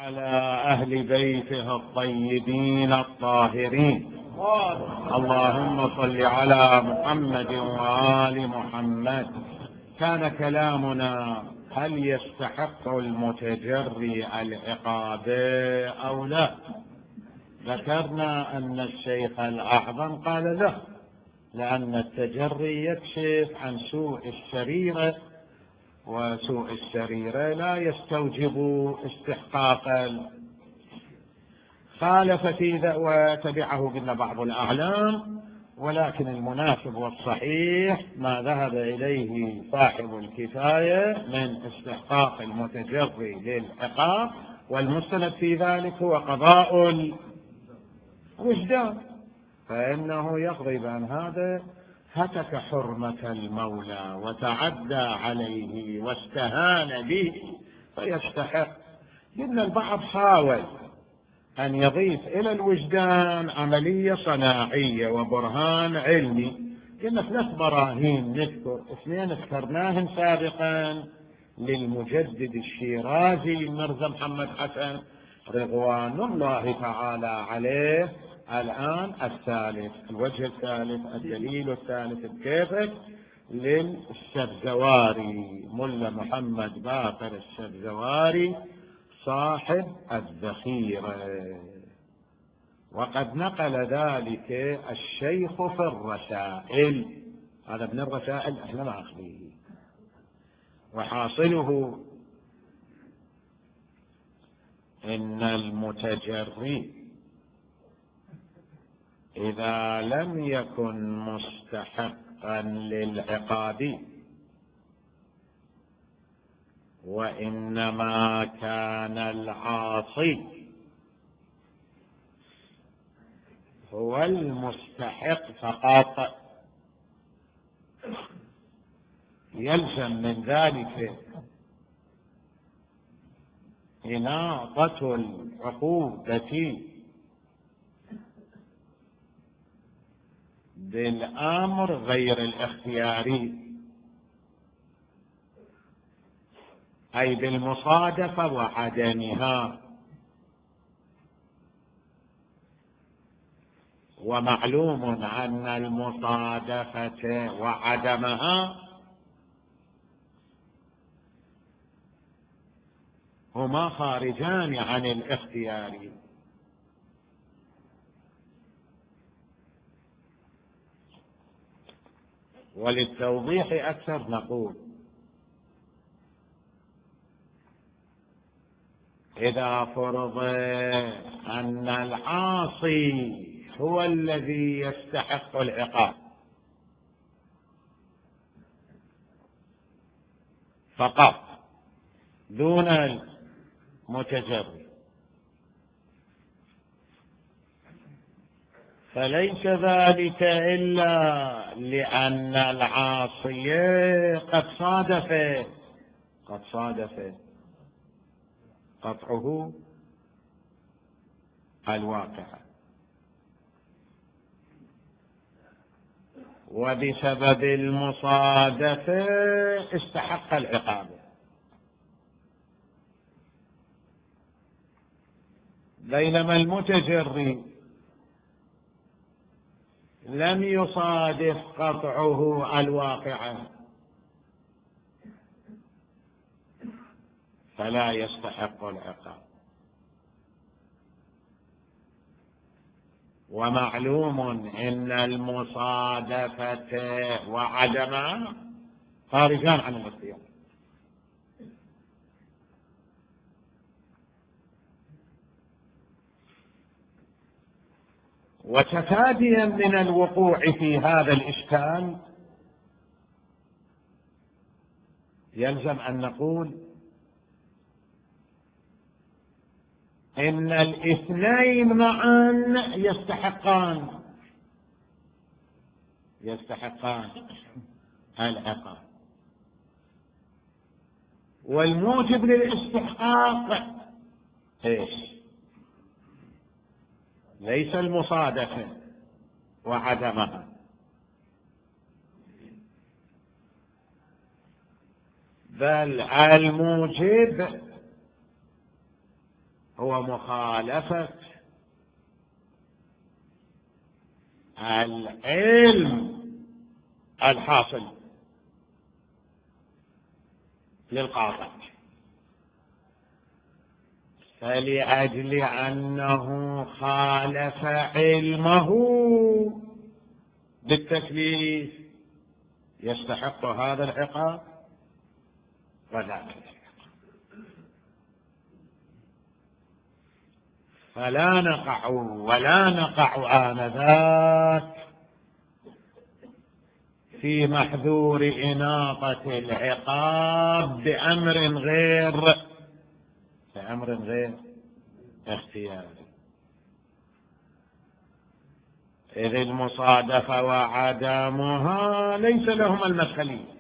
وعلى أهل بيته الطيبين الطاهرين. اللهم صل على محمد وآل محمد. كان كلامنا: هل يستحق المتجري العقاب أو لا؟ ذكرنا أن الشيخ الأعظم قال لا، لأن التجري يكشف عن سوء السريرة، وسوء السريرة لا يستوجب استحقاقا. خالف في ذا وتبعه قلنا بعض الأعلام، ولكن المناسب والصحيح ما ذهب إليه صاحب الكفاية من استحقاق المتجري للعقاب، والمستند في ذلك هو قضاء الوجدان، فإنه يقضي بأن هذا هتك حرمة المولى وتعدى عليه واستهان به فيستحق. إن البعض حاول أن يضيف إلى الوجدان عملية صناعية وبرهان علمي. قلنا 3 براهين نذكر، 2 ذكرناهن سابقا للمجدد الشيرازي مرزا محمد حسن رضوان الله تعالى عليه. الآن الثالث، الوجه الثالث، الدليل الثالث بكيفك للسبزواري، ملا محمد باقر السبزواري صاحب الذخيرة، وقد نقل ذلك الشيخ في الرسائل. هذا من الرسائل احنا ماخذيه. وحاصله إن المتجري إذا لم يكن مستحقا للعقاب وإنما كان العاصي هو المستحق فقط، يلزم من ذلك إناطة العقوبة بالأمر غير الاختياري، أي بالمصادفة وعدمها. ومعلوم أن المصادفة وعدمها هما خارجان عن الاختيار. وللتوضيح أكثر نقول: إذا فرض أن العاصي هو الذي يستحق العقاب فقط دون المتجري، فليس ذلك إلا لأن العاصي قد صادف قطعه الواقع، وبسبب المصادفة استحق العقاب. بينما المتجري لم يصادف قطعه الواقع فلا يستحق العقاب. ومعلوم إن المصادفة وعدمها خارجان عن الاختيار. وتفاديا من الوقوع في هذا الإشكال يلزم أن نقول إن الاثنين معا يستحقان العقاب، والموجب للاستحقاق ايش؟ ليس المصادفة وعدمها، بل الموجب هو مخالفة العلم الحاصل للقاطع، فلأجل أنه خالف علمه بالتكليف يستحق هذا العقاب وذاك، فلا نقع ولا نقع آنذاك في محذور إناقة العقاب بأمر غير اختياري، إذ المصادفة وعدمها ليس لهما المدخلية،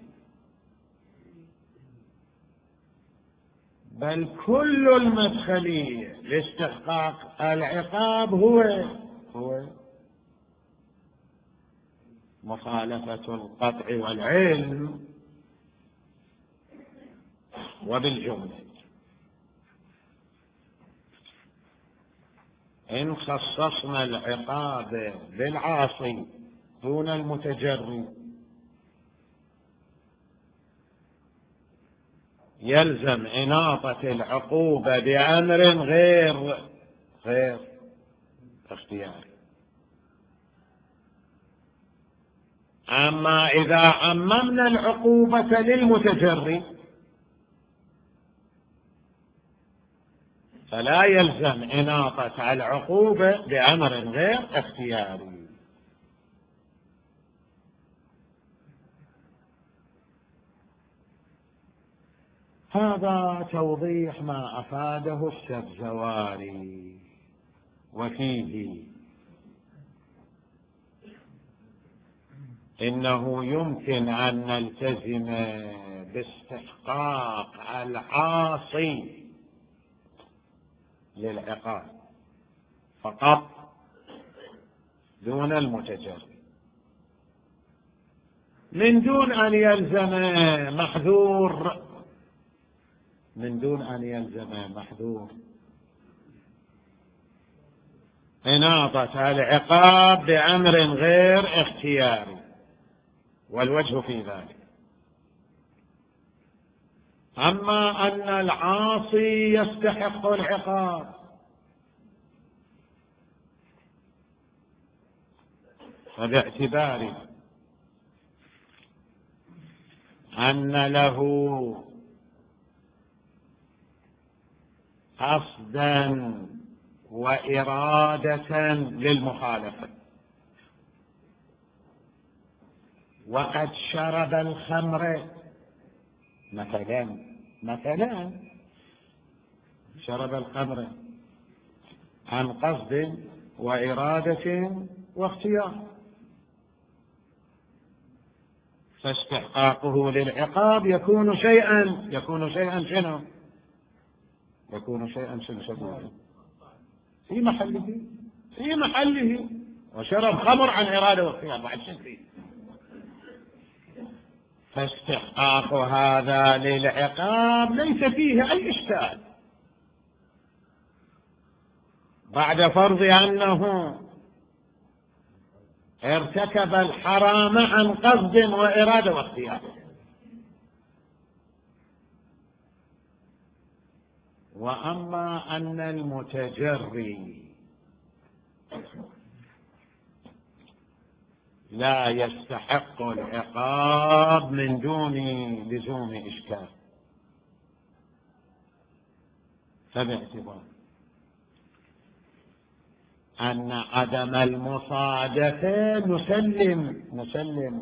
بل كل المدخلية لاستحقاق العقاب هو مخالفة القطع والعلم. وبالجملة إن خصصنا العقاب بالعاصي دون المتجري يلزم إناطة العقوبة بأمر غير اختياري. أما إذا عممنا العقوبة للمتجري فلا يلزم إناطة العقوبة بأمر غير اختياري. هذا توضيح ما أفاده السبزواري، وفيه إنه يمكن أن نلتزم باستحقاق العاصي للعقاب فقط دون المتجري، من دون أن يلزم محذور إناطة العقاب بأمر غير اختياري. والوجه في ذلك أما أن العاصي يستحق العقاب فباعتبار أن له قصدا وإرادة للمخالفة وقد شرب الخمر مثلا شرب الخمر عن قصد وإرادة واختيار، فاستحقاقه للعقاب يكون شيئا شنو؟ في محله وشرب خمر عن إرادة واختيار بعد شيء، فاستحقاق هذا للعقاب ليس فيه أي إشكال بعد فرض أنه ارتكب الحرام عن قصد وإرادة واختيار. وأما أن المتجري لا يستحق العقاب من دون لزوم إشكال، فباعتبار أن عدم المصادفة نسلم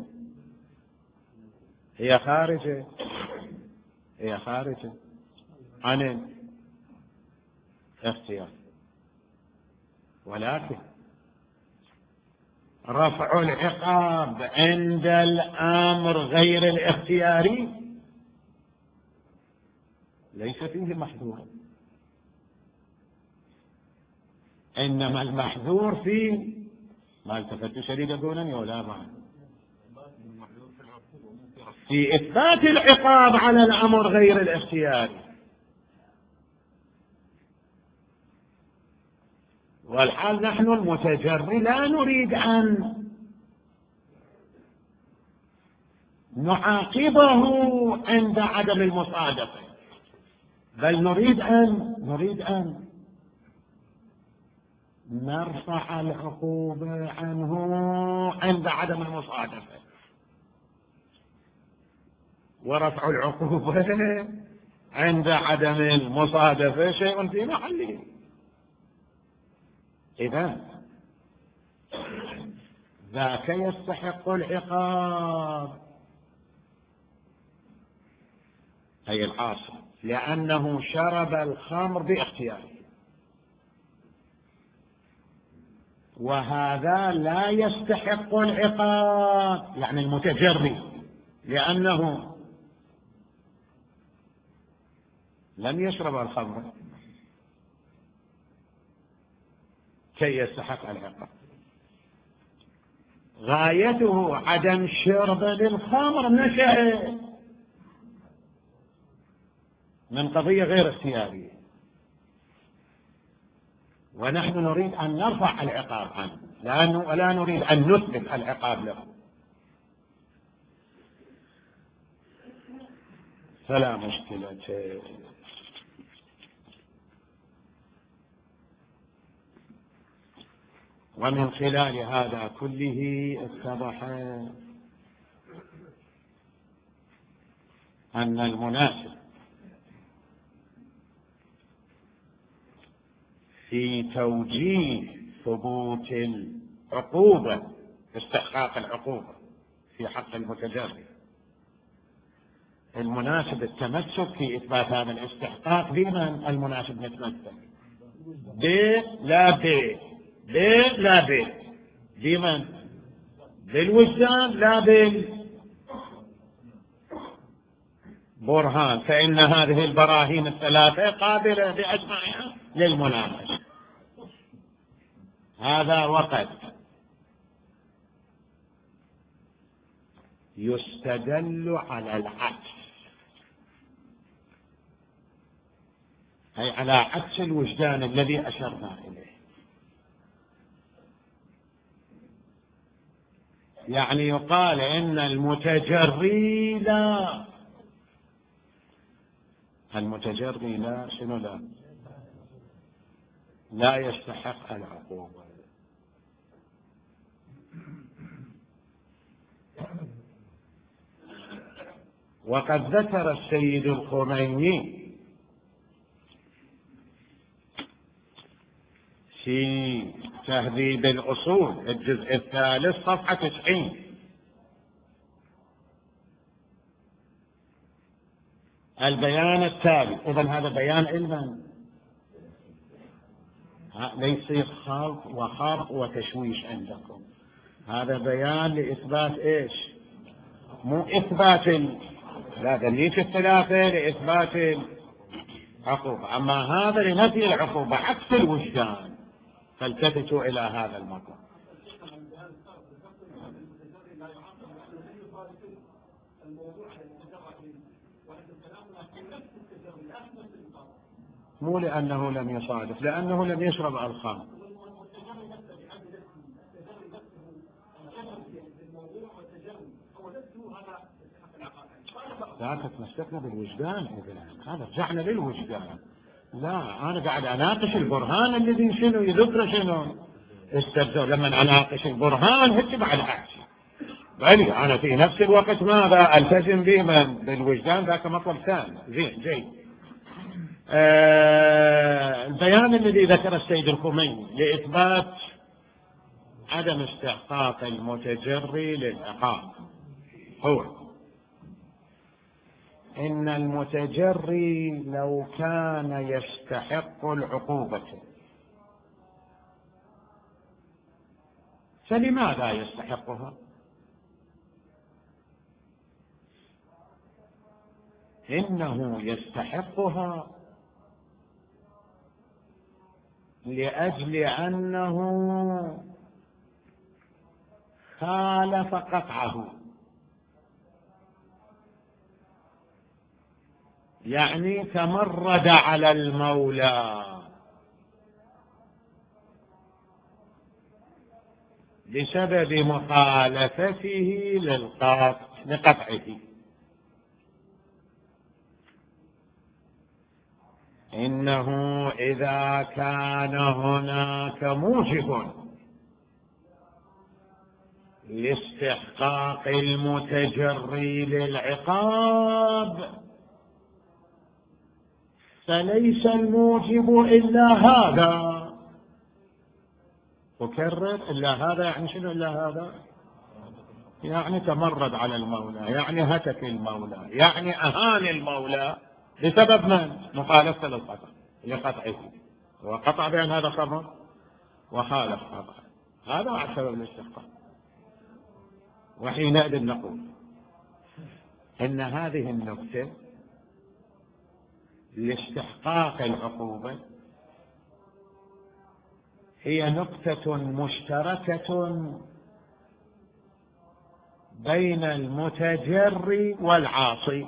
هي خارجة عن الاختيار، ولكن رفع العقاب عند الأمر غير الاختياري ليس فيه محذور، إنما المحذور في ما التفت شديد يقولني ولا ما في إثبات العقاب على الأمر غير الاختياري. والحال نحن المتجري لا نريد أن نعاقبه عند عدم المصادفة، بل نريد أن نرفع العقوبة عنه عند عدم المصادفة. ورفع العقوبة عند عدم المصادفة شيء في محله. إذن ذاك يستحق العقاب، أي العاصي، لأنه شرب الخمر باختياره، وهذا لا يستحق العقاب، يعني المتجري، لأنه لم يشرب الخمر كي يستحق العقاب. غايته عدم شرب للخمر نشأ من قضية غير اختيارية، ونحن نريد أن نرفع العقاب عنه، ولا نريد أن نثبت العقاب له، فلا مشكلة. ومن خلال هذا كله اتضح أن المناسب في توجيه ثبوت العقوبة، استحقاق العقوبة في حق المتجري، المناسب التمسك في إثبات هذا الاستحقاق. بمن المناسب نتمسك؟ لا بمن؟ بالوجدان لا بالبرهان، فإن هذه البراهين الثلاثة قابلة بأجمعها للمناقشة. هذا وقت يستدل على العكس، أي على عكس الوجدان الذي أشرنا إليه. يعني يقال إن المتجري لا شنو لا يستحق العقوبة. وقد ذكر السيد الخميني في تهذيب الأصول الجزء الثالث صفحة 90 البيان التالي. إذن هذا بيان علما، ليس خلط وتشويش عندكم، هذا بيان لإثبات إيش؟ مو إثبات لا دليل الثلاثة لإثبات العقوبة، أما هذا لنفي العقوبة عكس الوجدان. فالتفتوا إلى هذا المقام. مو لأنه لم يصادف، لأنه لم يشرب الخمر. لا تتمسكنا بالوجدان، هذا رجعنا للوجدان. لا، أنا قاعد أناقش البرهان الذي شنو يذكر شنو استبدوا. لما أناقش البرهان هدي بعد أحسن، بل أنا في نفس الوقت ماذا ألتزم به بالوجدان، ذاك مطلب ثاني. زين جيد. البيان الذي ذكر السيد الخميني لإثبات عدم استحقاق المتجري للعقاب هو إن المتجري لو كان يستحق العقوبة فلماذا يستحقها؟ إنه يستحقها لأجل أنه خالف قطعه، يعني تمرد على المولى. بسبب مخالفته لقطعه. إنه إذا كان هناك موجب لاستحقاق المتجري للعقاب فليس الموجب إلا هذا. أكرر، إلا هذا يعني شنو؟ إلا هذا يعني تمرد على المولى، يعني هتك المولى، يعني أهان المولى بسبب من؟ مخالفة للقطع لقطعه، وقطع بأن هذا خمر وخالف قطع، هذا على سبب الاستحقاق. وحينئذ نقول إن هذه النكتة لاستحقاق العقوبة هي نقطة مشتركة بين المتجري والعاصي.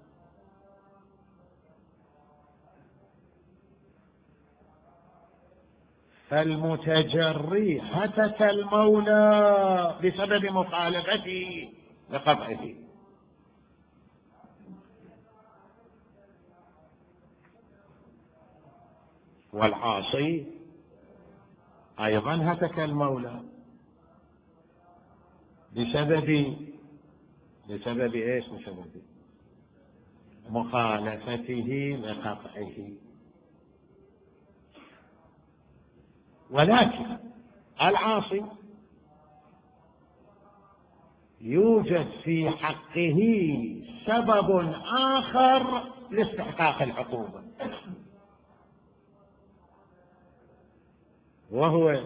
فالمتجري هتك المولى بسبب مخالفته لقطعه، والعاصي أيضا هتك المولى بسبب إيش؟ بسبب مخالفته لقطعه. ولكن العاصي يوجد في حقه سبب آخر لاستحقاق العقوبة، وهو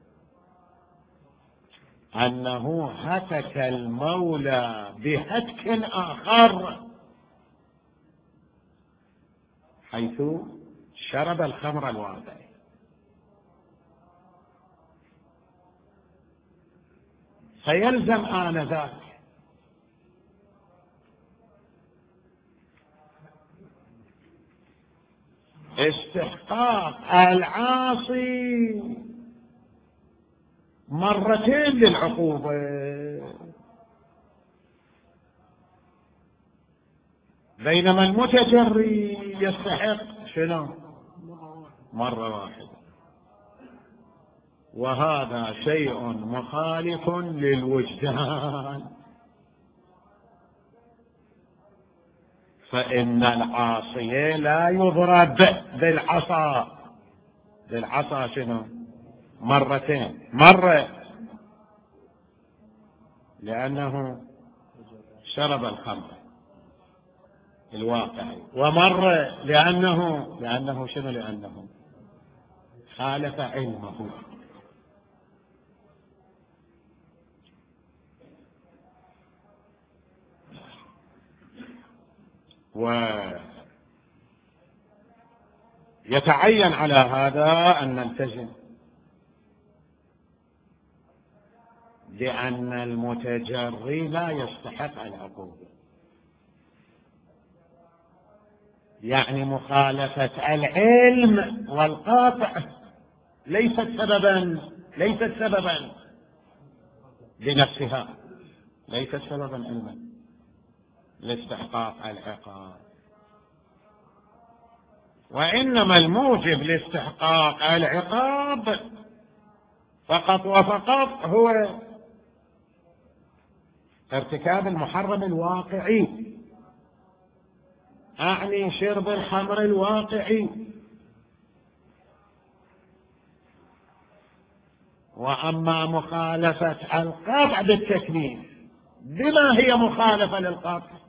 أنه هتك المولى بهتك آخر، حيث شرب الخمر الواضح. فيلزم آنذاك استحقاق العاصي مرتين للعقوبة، بينما المتجري يستحق شنو؟ مرة واحدة. وهذا شيء مخالف للوجدان، فإن العاصي لا يضرب بالعصا شنو؟ مرتين، مرة لأنه شرب الخمر الواقعي، ومرة لأنه شنو؟ لأنه خالف علمه. ويتعين على هذا أن نلتزم بأن المتجري لا يستحق العقوبة، يعني مخالفة العلم والقاطع ليست سببا بنفسها، ليست سببا علما لاستحقاق العقاب، وإنما الموجب لاستحقاق العقاب فقط وفقط هو ارتكاب المحرم الواقعي، أعني شرب الخمر الواقعي. وأما مخالفة القطع بالتكليف بما هي مخالفة للقطع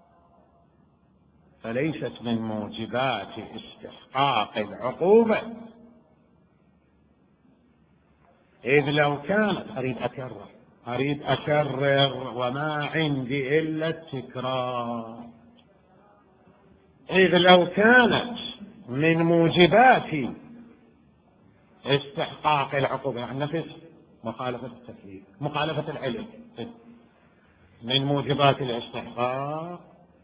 فليست من موجبات استحقاق العقوبة، إذ لو كانت أريد أكرر وما عندي إلا التكرار، إذ لو كانت من موجبات استحقاق العقوبة يعني نفس مخالفة التكليف، مخالفة العلم من موجبات الاستحقاق،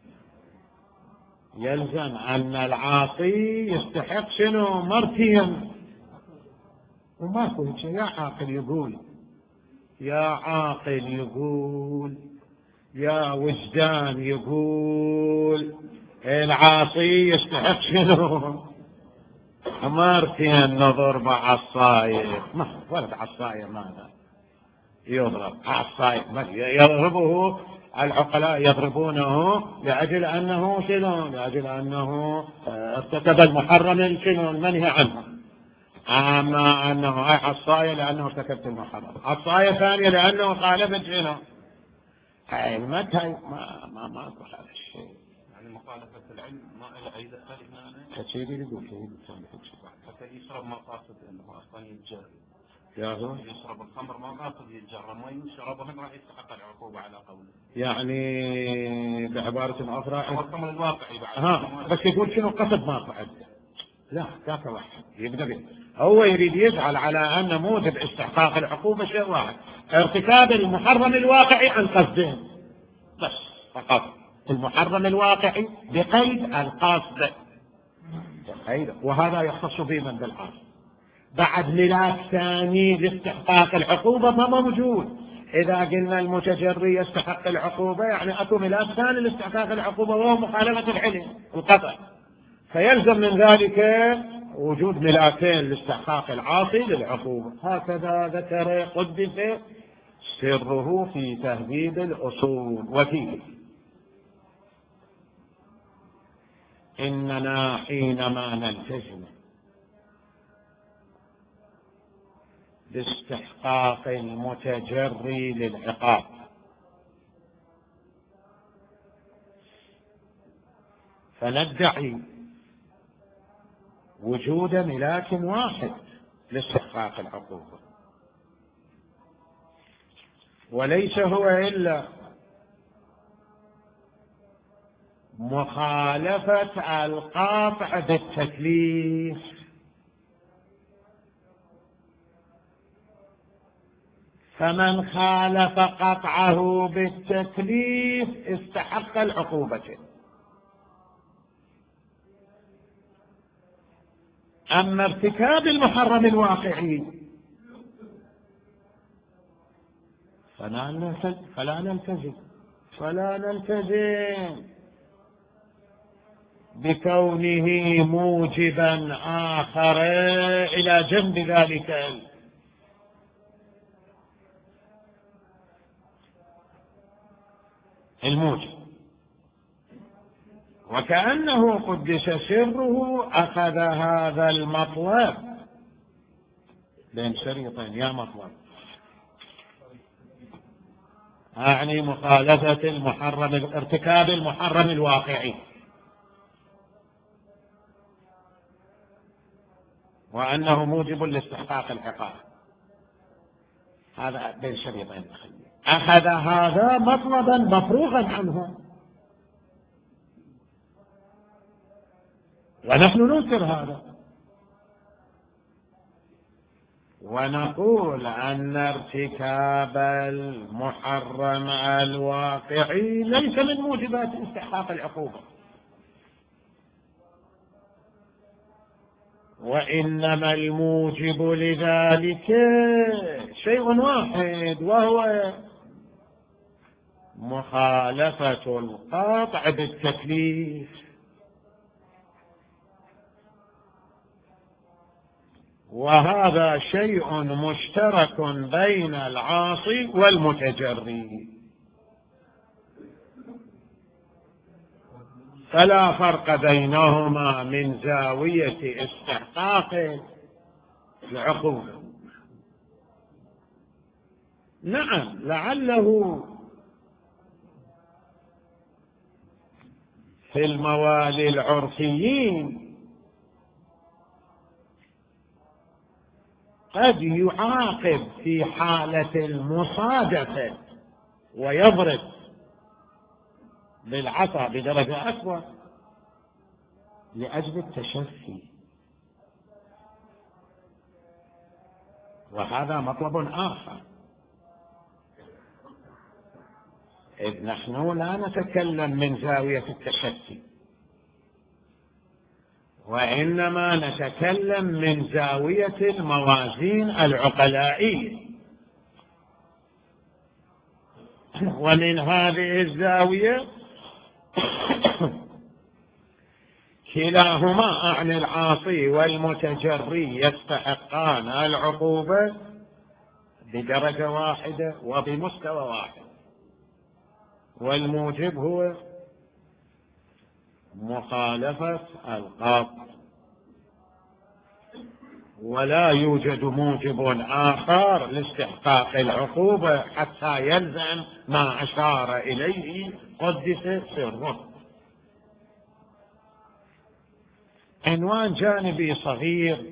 يلزم أن العاصي يستحق شنو؟ مرتين. وماكو شيء يا عاقل يقول يا عاقل يقول، يا وجدان يقول العاصي يستحق شنو؟ مرتين نظر مع الصاير، ما ولد عصاير ماذا يضرب عصاير، يضربه العقلاء يضربونه لأجل أنه شنو؟ لأجل أنه ارتكب المحرم شنو المنهي عنه. أما أنه عصاية لأنه ارتكبت المحرم، عصاية ثانية لأنه خالفت شنو؟ هاي متى ما أقول هذا الشيء. يعني مخالفة العلم ما إلى أي دخل هنا. كثير يقول حتى يشرب ما قاصد إنه أصلا يتجرب. يا هو يشرب الخمر ما قاصد يتجرب، ما يشربه راح يستحق العقوبة على قوله. يعني بعبارة أخرى هو الخمر الواقعي بعد. بس يقول شنو قصد ما قعد. لا ذاك واحد يبدأ به، هو يريد يجعل على أن موجب استحقاق العقوبة شيء واحد، ارتكاب المحرم الواقعي عن قصدين بس فقط. المحرم الواقعي بقيد القصد، وهذا يختص بمن بالقصد. بعد ملاك ثاني لاستحقاق العقوبة ما موجود. إذا قلنا المتجري يستحق العقوبة يعني أكو ملاك ثاني لاستحقاق العقوبة وهو مخالفة العلم القطع، فيلزم من ذلك وجود ملاكين لاستحقاق العاصي للعقوبة. هكذا ذكر قدس سره في تهذيب الأصول. وفيه إننا حينما نلتزم باستحقاق المتجري للعقاب فندعي وجود ملاك واحد لاستحقاق العقوبة، وليس هو إلا مخالفة القاطع بالتكليف. فمن خالف قطعه بالتكليف استحق العقوبة. أما ارتكاب المحرم الواقعي فلا نلتزم بكونه موجبا آخر إلى جنب ذلك الموجب. وكأنه قدس سره أخذ هذا المطلب بين شريطين، يا مطلب أعني مخالفة المحرم، ارتكاب المحرم الواقعي، وأنه موجب لاستحقاق العقاب. هذا بين شريطين، أخذ هذا مطلبا مفروغا عنه، ونحن ننكر هذا ونقول أن ارتكاب المحرم الواقعي ليس من موجبات استحقاق العقوبة، وإنما الموجب لذلك شيء واحد، وهو مخالفة القاطع بالتكليف. وهذا شيء مشترك بين العاصي والمتجري، فلا فرق بينهما من زاوية استحقاق العقوبة. نعم لعله في الموالي العرفيين قد يعاقب في حالة المصادفة ويضرب بالعصا بدرجة أكبر لأجل التشفي، وهذا مطلب آخر، إذ نحن لا نتكلم من زاوية التشفي، وإنما نتكلم من زاوية الموازين العقلائية. ومن هذه الزاوية كلاهما أعني العاصي والمتجري يستحقان العقوبة بدرجة واحدة وبمستوى واحد، والموجب هو مخالفة القصد، ولا يوجد موجب آخر لاستحقاق العقوبة حتى يلزم ما أشار إليه قدس سره. عنوان جانبي صغير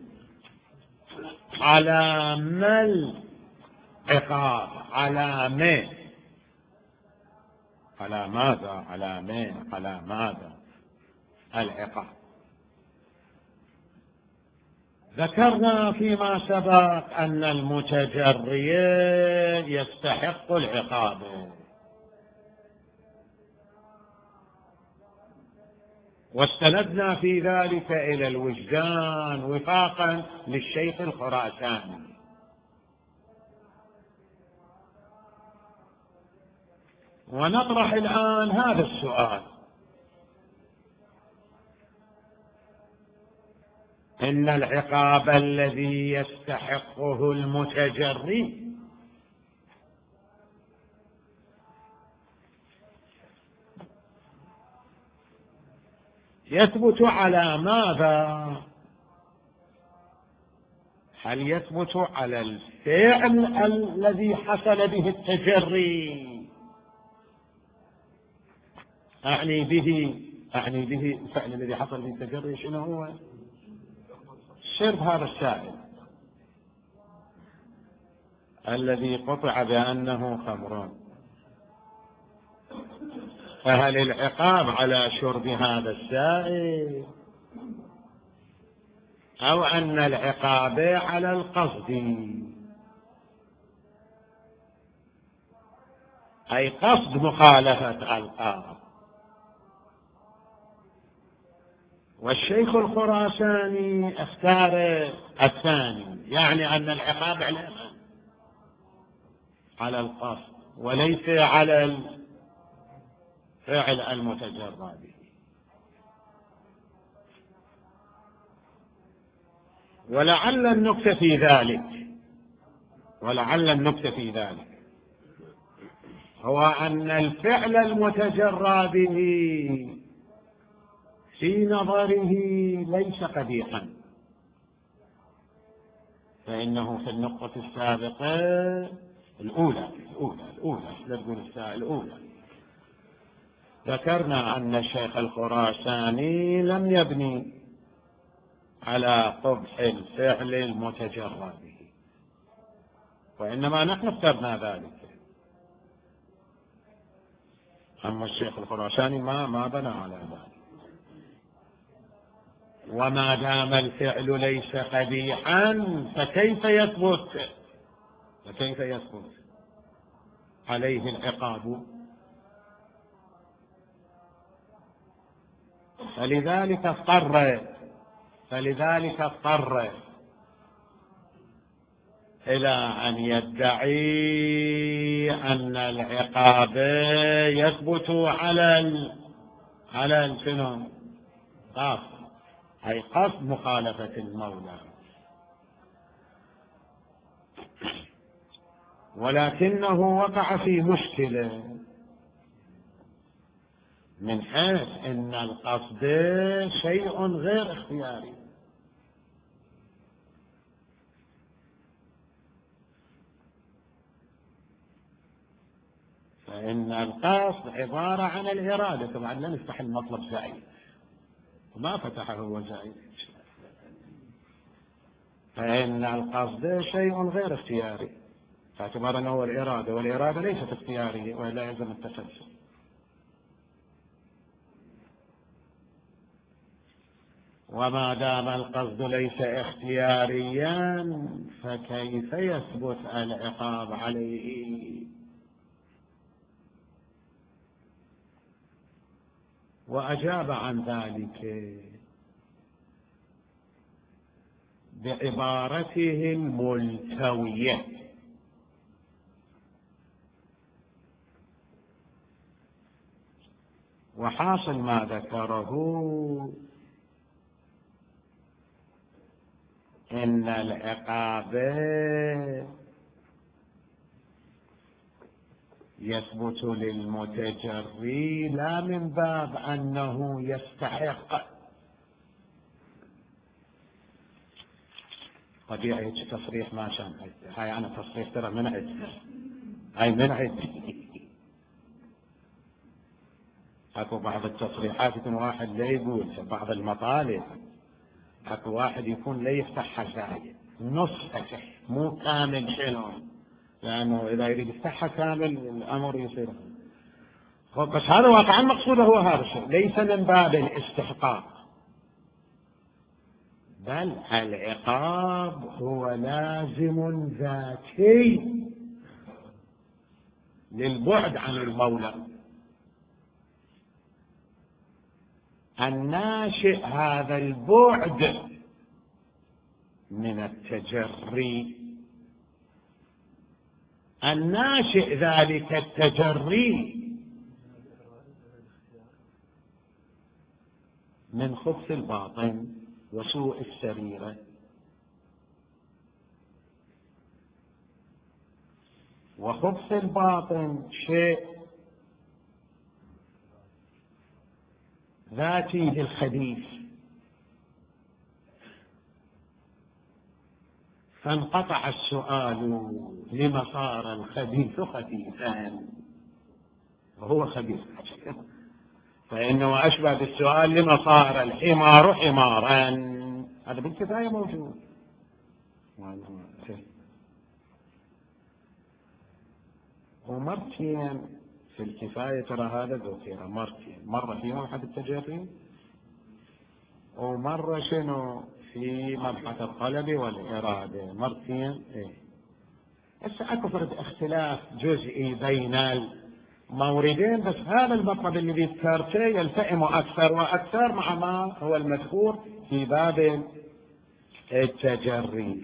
على ما العقاب، على ماذا العقاب. ذكرنا فيما سبق أن المتجري يستحق العقاب، واستندنا في ذلك إلى الوجدان وفاقا للشيخ الخراساني. ونطرح الآن هذا السؤال: إن العقاب الذي يستحقه المتجري يثبت على ماذا؟ هل يثبت على الفعل الذي حصل به التجري؟ أعني به الفعل الذي حصل به التجري شنو هو؟ شرب هذا السائل الذي قطع بأنه خمر، فهل العقاب على شرب هذا السائل أو أن العقاب على القصد، أي قصد مخالفة القاضي؟ والشيخ الخراساني اختار الثاني، يعني أن العقاب على القصد وليس على الفعل المتجرى به. ولعل النكتة في ذلك هو أن الفعل المتجرى به في نظره ليس قبيحا، فإنه في النقطة السابقة الأولى ذكرنا أن الشيخ الخراساني لم يبني على قبح الفعل المتجرى به، وإنما نحن افترضنا ذلك. أما الشيخ الخراساني ما بنى على ذلك. وما دام الفعل ليس قبيحا فكيف يثبت عليه العقاب؟ فلذلك اضطر إلى أن يدعي أن العقاب يثبت على القصد، أي قصد مخالفة المولى. ولكنه وقع في مشكلة من حيث أن القصد شيء غير اختياري، فإن القصد عبارة عن الإرادة. طبعا لا نفتح المطلب زائد، وما فتحه هو زائد، فإن القصد شيء غير اختياري، باعتبار أنه الإرادة، والإرادة ليست اختيارية ولا يلزم التسلسل. وما دام القصد ليس اختياريا فكيف يثبت العقاب عليه؟ وأجاب عن ذلك بعبارته الملتوية: وحاصل ما ذكره إن العقاب يثبت للمتجري لا من باب أنه يستحق. قد يعيد تصريح ما شان هاي أنا تصريح ترى من عد هاي من عد اكو بعض التصريحات يكون واحد لا يقول في بعض المطالب، اكو واحد يكون لا يفتح حزايا نص فتح مو كامل شنو، لأنه إذا يريد يفتحها كامل الأمر يصير. بس هذا واقعا مقصوده هو هذا الشيء، ليس من باب الاستحقاق، بل العقاب هو لازم ذاتي للبعد عن المولى. الناشئ هذا البعد من التجري، الناشئ ذلك التجري من خبث الباطن وسوء السريرة. وخبث الباطن شيء ذاتي للخبيث، فانقطع السؤال لما صار الخبيث خبيثا وهو خبيث، فإنه أشبه بالسؤال لما صار الحمار حمارا. هذا بالكفاية موجود. ومرتين في الكفاية ترى هذا ذكر مرتين، مرة في مبحث التجري ومرة شنو في مبحث الطلب والإرادة مرتين. بس أكو فرد اختلاف جزئي بين الموردين، بس هذا المطلب اللي ذكرته يلتئم أكثر وأكثر مع ما هو المذكور في باب التجري.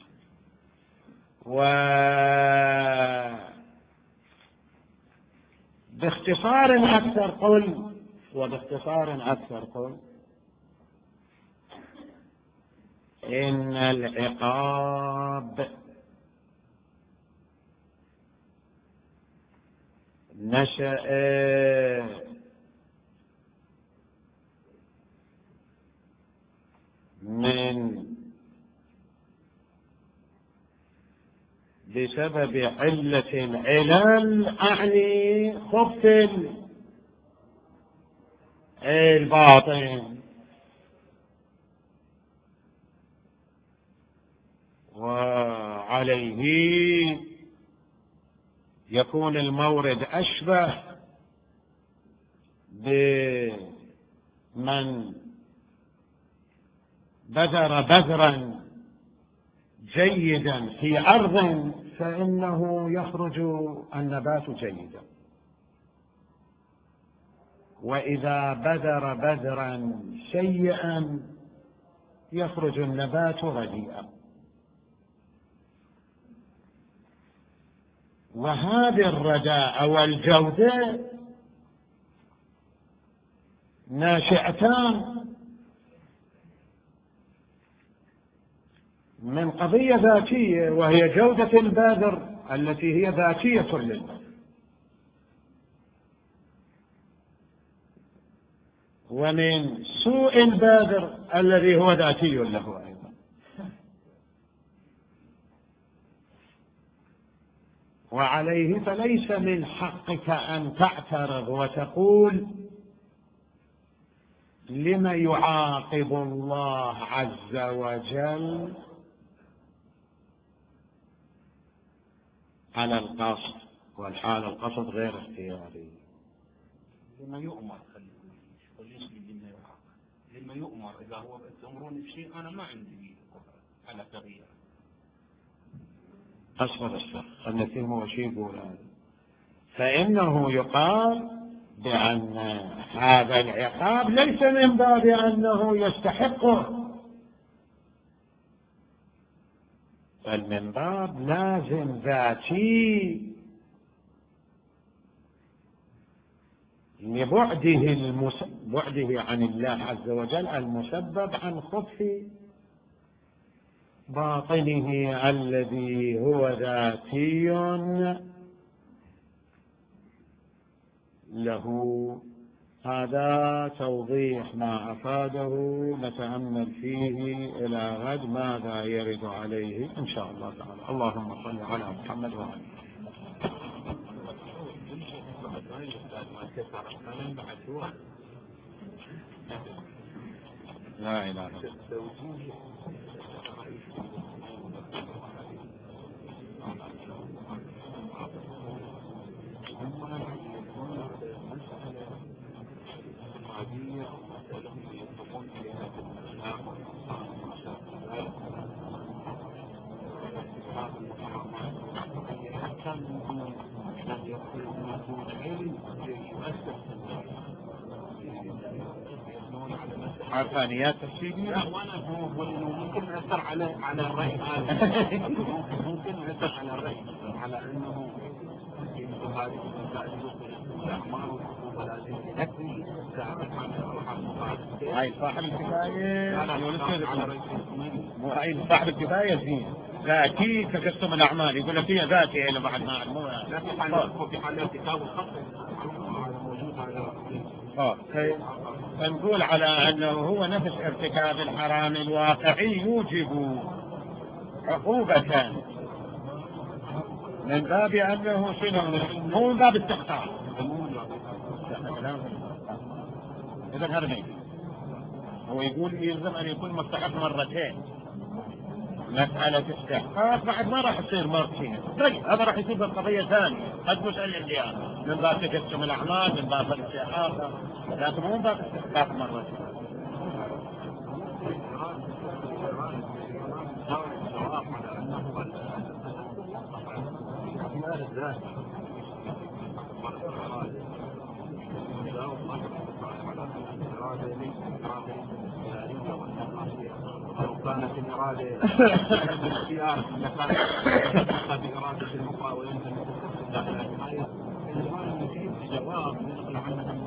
باختصار أكثر قل إن العقاب نشأ بسبب علة العلل، أعني خبث الباطن، وعليه يكون المورد أشبه بمن بذر بذرا جيدا في أرض فإنه يخرج النبات جيدا، وإذا بذر بذرا سيئا يخرج النبات رديئا. وهذه الرداء والجودة ناشئتان من قضية ذاتية، وهي جودة البذر التي هي ذاتية للبذر، ومن سوء البذر الذي هو ذاتي له أيضا. وعليه فليس من حقك أن تعترض وتقول لما يعاقب الله عز وجل على القصد، والحال القصد غير اختياري. لما يؤمر لما يؤمر إذا هو تأمروني بشيء أنا ما عندي على تغيير. أصبر النتيم هو شيء يقول هذا، فإنه يقال بأن هذا العقاب ليس من باب أنه يستحقه، بل من باب لازم ذاتي بعده عن الله عز وجل المسبب عن خبث باطنه الذي هو ذاتي له. هذا توضيح ما أفاده، نتأمل فيه إلى غد ماذا يرد عليه إن شاء الله تعالى. اللهم صل على محمد وعلى لا إله إلا عرفانيات تفسيرية. لا وانا هو ممكن يأثر على الرأي هذا. ممكن يأثر على الرأي على انه هذه الاعمال والحقوق لازم هاي صاحب الكفاية مو هاي صاحب الكفاية زين ذاتي تقسم الأعمال يقول لك هي ذاتي إلى بعد ما مو في حالات كتاب الخط موجود هذا. فنقول على أنه هو نفس ارتكاب الحرام الواقعي يوجب عقوبة من باب أنه مو من باب استحقاق. إذا هرمي هو يقول يلزم أن يكون مستحق مرتين. مسألة استحقاق بعد ما راح تصير مرتين، هذا راح يصير بالقضية ثانية قد مسأل الانبياء من باب تقسم الأعمال من باب الاستحقاق، لكن مو من باب استحقاق مرتين. لو كانت الإرادة بالاختيار لكانت بإرادة المقاومة ويمكن جواب ينقل عنها.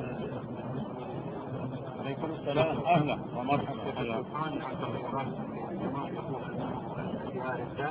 عليكم السلام أهلا ومرحبا. سبحان الله.